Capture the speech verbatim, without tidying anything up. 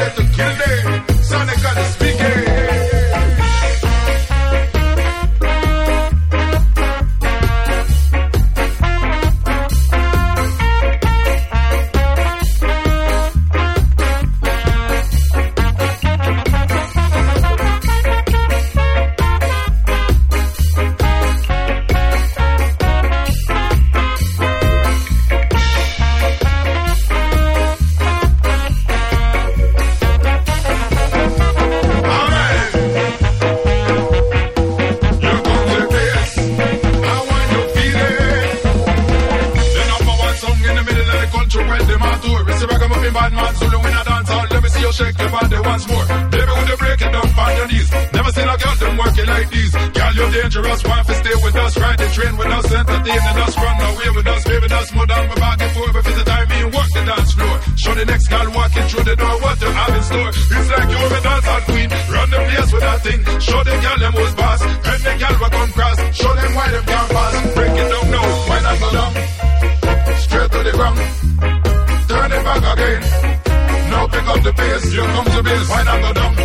here to kill them. Sonically speaking. Shake your body once more. Baby, would you break it down on your knees? Never seen a girl them working like these. Girl, you're dangerous. Want to stay with us, ride the train with us, entertaining us, run away with us, baby, that's more than my bargain for. But for the time, me walk the dance floor. Show the next girl walking through the door what you have in store. It's like you're a dancehall queen. Run the place with that thing. Show the girl them who's boss. And the girl will come cross. Show them why them can't pass. Break it down now. Why not go down? Straight to the ground. Turn it back again. Now pick up the pace, here comes the bass. Why not go down?